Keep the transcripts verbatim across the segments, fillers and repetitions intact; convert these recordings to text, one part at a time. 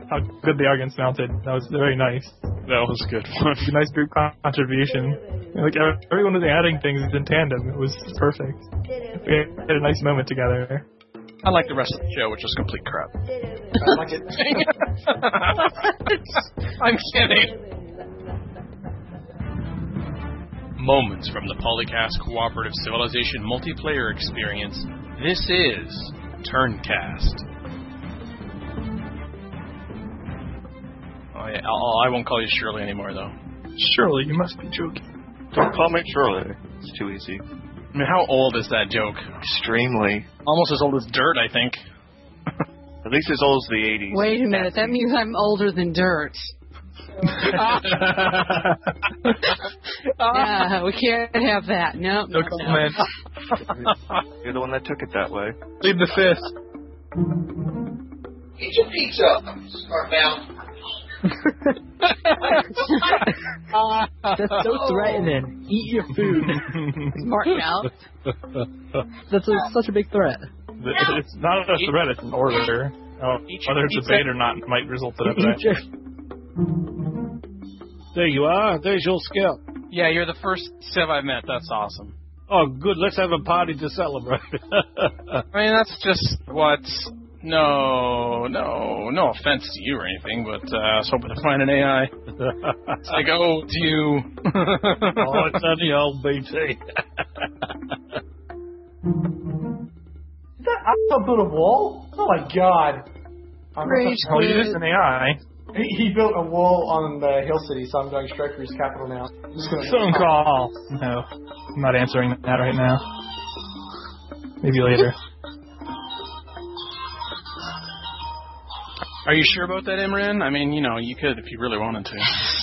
how good they are against mounted. That was very nice. That was a good one. A nice group contribution. Like everyone was adding things in tandem. It was perfect. We had a nice moment together. I like the rest of the show, which is complete crap. I like it. I'm kidding. Moments from the Polycast Cooperative Civilization multiplayer experience. This is Turncast. Oh, yeah, I'll, I won't call you Shirley anymore, though. Shirley, you must be joking. Don't call me Shirley. It's too easy. I mean, how old is that joke? Extremely. Almost as old as Dirt, I think. At least as old as the eighties. Wait a minute, that means I'm older than Dirt. Yeah, we can't have that. No, no, no comment. You're the one that took it that way. Leave the fist. Eat your pizza, Smart Mouth. That's so threatening. Eat your food. Smart Mouth. That's a, such a big threat. It's not a threat, it's an order. Oh, whether it's a bait or not might result in a threat. There you are. There's your scalp. Yeah, you're the first Civ I've met. That's awesome. Oh, good. Let's have a party to celebrate. I mean, that's just what... No, no, no offense to you or anything, but uh, I was hoping to find an A I. It's like, oh, it's you. Oh, it's on the old B T. Is that Alpha built a wall? Oh my god. Rage Oh, he is an A I. He, he built a wall on the Hill City, so I'm going straight for his capital now. I'm just gonna Phone call. No, I'm not answering that right now. Maybe later. Are you sure about that, Imran? I mean, you know, you could if you really wanted to.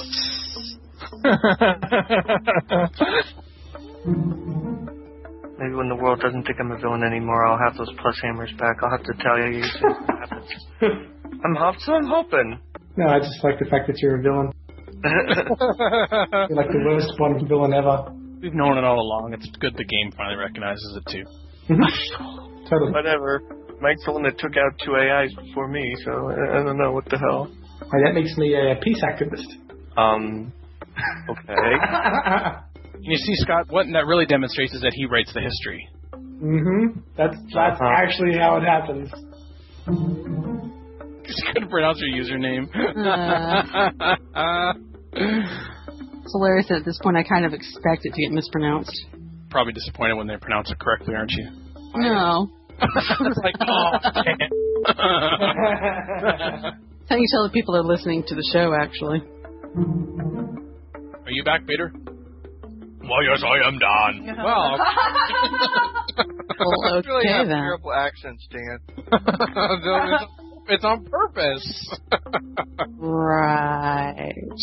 Maybe when the world doesn't think I'm a villain anymore, I'll have those plus hammers back. I'll have to tell you. you see what happens. I'm hoping. So I'm hoping. No, I just like the fact that you're a villain. You're like the worst Bond villain ever. We've known it all along. It's good the game finally recognizes it, too. Totally. Whatever. Mike's the one that took out two A Is before me, so I don't know what the hell. Hey, that makes me a peace activist. Um, okay. You see, Scott, what that really demonstrates is that he writes the history. Mm-hmm. That's that's Uh-huh. actually how it happens. Because you couldn't pronounce your username. Uh, it's hilarious that at this point I kind of expect it to get mispronounced. Probably disappointed when they pronounce it correctly, aren't you? No. It's like, oh, dang it. That's how you tell the people that are listening to the show, actually. Are you back, Peter? Well, yes, I am done. Well, Well, okay, really have then. terrible accents, Dan. it's, it's on purpose. Right.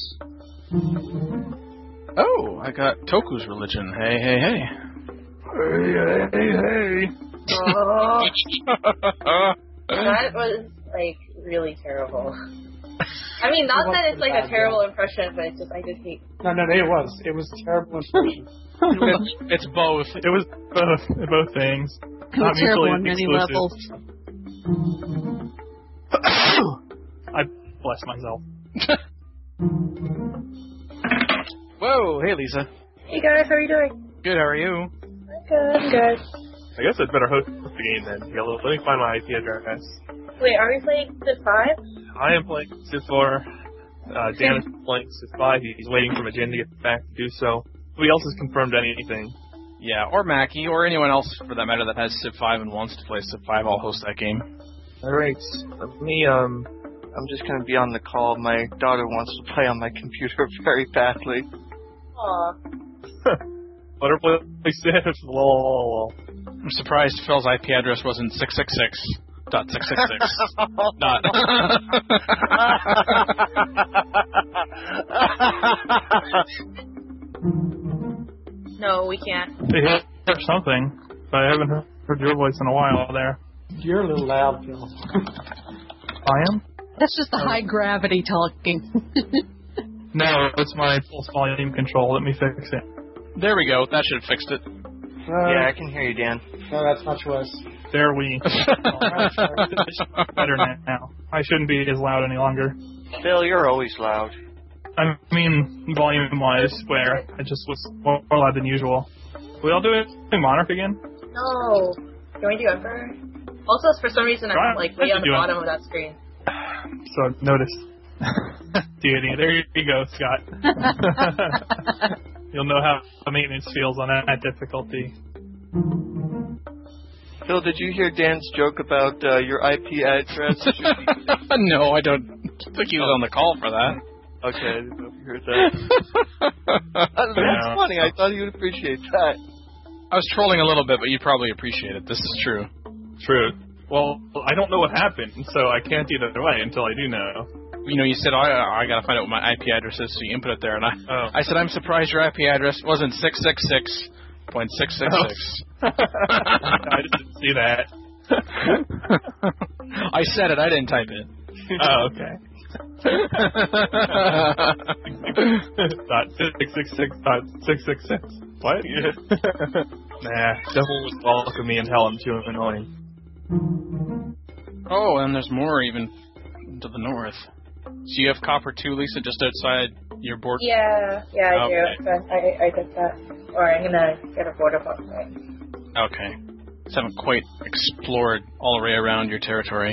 Oh, I got Toku's religion. Hey, hey, hey. Hey, hey, hey. That was, like, really terrible. I mean, not that it's, like, a terrible impression, but it's just, I just hate... No, no, no, it was. It was a terrible impression. it's, it's both. It was both, both things. It was terrible on many levels. I bless myself. Whoa, hey, Lisa. Hey, guys, how are you doing? Good, how are you? Good, I'm good. I guess I'd better host the game then. Yellow. Let me find my I P address. Wait, are we playing Civ five? I am playing Civ four. Uh, Dan is playing Civ five. He's waiting for Majin to get back to do so. Nobody else has confirmed anything. Yeah, or Mackie, or anyone else, for that matter, that has Civ five and wants to play Civ five, I'll host that game. Alright. Let me, um... I'm just going to be on the call. My daughter wants to play on my computer very badly. Aw. Let her play Civ. Lol. I'm surprised Phil's I P address wasn't six six six dot six six six. Not. No, we can't. They hear something, but I haven't heard, heard your voice in a while there. You're a little loud, Phil. I am? That's just the high gravity talking. No, it's my pulse volume control. Let me fix it. There we go. That should have fixed it. Uh, Yeah, I can hear you, Dan. No, that's much worse. There we. Better now. I shouldn't be as loud any longer. Phil, you're always loud. I mean, volume-wise, where I just was more loud than usual. We all do it in Monarch again? No. Can we do Emperor? Also, for some reason, I'm like way on the bottom of that screen. So, notice. Deity. There you go, Scott. You'll know how the maintenance feels on that difficulty. Phil, did you hear Dan's joke about uh, your I P address? No, I don't think he was on the call for that. Okay, I didn't know if you heard that. That's Yeah. funny. I thought you would appreciate that. I was trolling a little bit, but you probably appreciate it. This is true. True. Well, I don't know what happened, so I can't either way until I do know. You know, you said, oh, I, I got to find out what my I P address is, so you input it there. And I, Oh. I said, I'm surprised your I P address wasn't six six six point six six six. I didn't see that. I said it. I didn't type it. Oh, okay. dot six six six dot six six six. What? Nah, devil would welcome me and tell him too annoying. Oh, and there's more even to the north. So you have Copper two, Lisa, just outside your border? Yeah, yeah, I Okay. do. So I, I did that. Or I'm gonna get a border box, right? Okay. Just haven't quite explored all the way around your territory.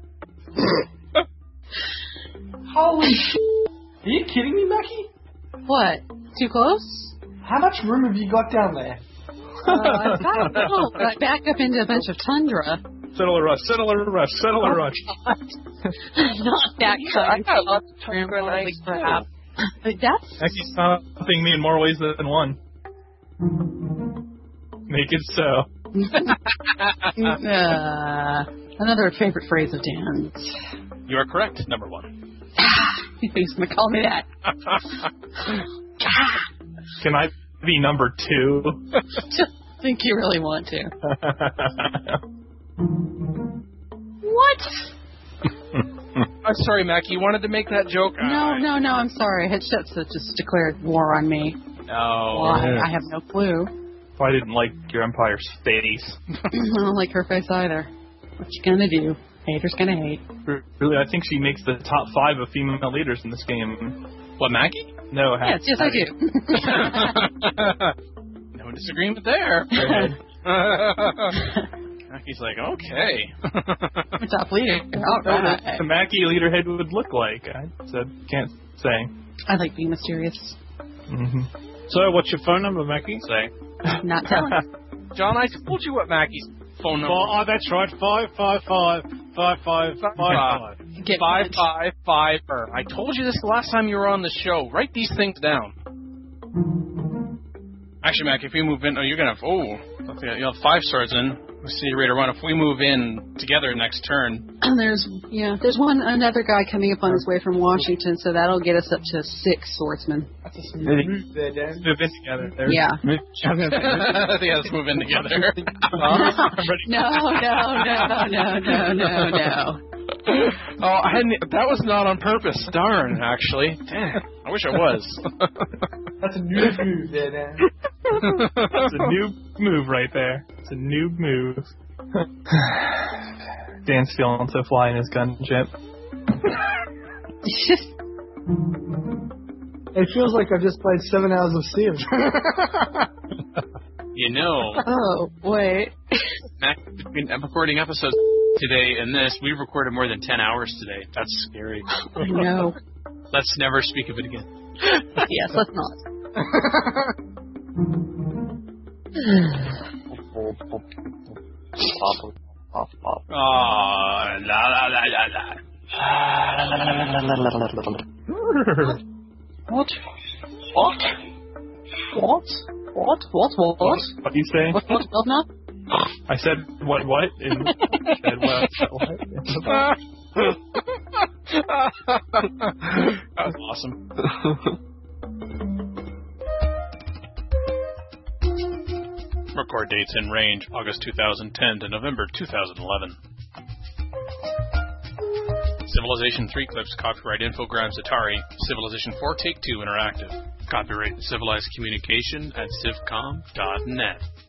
Holy shit. Are you kidding me, Mackie? What? Too close? How much room have you got down there? Uh, I've got no, but I back up into a bunch of tundra. Settler rush, settler rush, settler ruch. Not that I kind. got lots of tundra and ice, too. Perhaps. But that's Actually, stopping me in more ways than one. Make it so. uh, another favorite phrase of Dan's. You are correct, number one. He's gonna call me that. Can I be number two? Just think you really want to. What? I'm sorry, Mac. You wanted to make that joke? No, no, no. I'm sorry. Hatshepsut just declared war on me. No. Why? I have no clue. I didn't like your Empire's face. I don't like her face either. What you gonna do? Haters gonna hate. Really, I think she makes the top five of female leaders in this game. What, Mackie? No, Yes, yes, I do. No disagreement there. Mackie's like, okay. I'm a top leader. All right. the Mackie leaderhead would look like. I said, can't say. I like being mysterious. Mm-hmm. So, what's your phone number, Mackie? Say. Not telling. John, I told you what Mackie's phone number Oh, that's right. Five five five five five five five. Get Five punched. five five. I told you this the last time you were on the show. Write these things down. Actually, Mac, if we move in, oh, you're gonna have oh, you have five swords in. Let's see, ready to run. If we move in together next turn, There's yeah, there's one another guy coming up on his way from Washington, so that'll get us up to six swordsmen. That's a smooth move there, Dan. Move in together. There. Yeah. yeah, let's move in together. no, no, no, no, no, no, no. Oh, I hadn't, that was not on purpose. Darn, actually. Damn, I wish it was. That's a new move there, Dan. It's a noob move right there. It's a noob move. Dan's feeling so fly in his gunship. It feels like I've just played seven hours of Civ. You know, Oh, wait. Mac, between recording episodes today and this, we recorded more than ten hours today. That's scary. No. Let's never speak of it again. Yes, let's not. Oh, la la la la la. What? What? What? What? What? What? What? What do you say? What? What? What? Not? I said what? What? And you said what? What? That was awesome. Record dates in range August two thousand ten to November two thousand eleven. Civilization three clips, copyright Infogrames Atari. Civilization four Take two Interactive. Copyright Civilized Communication at civcom dot net.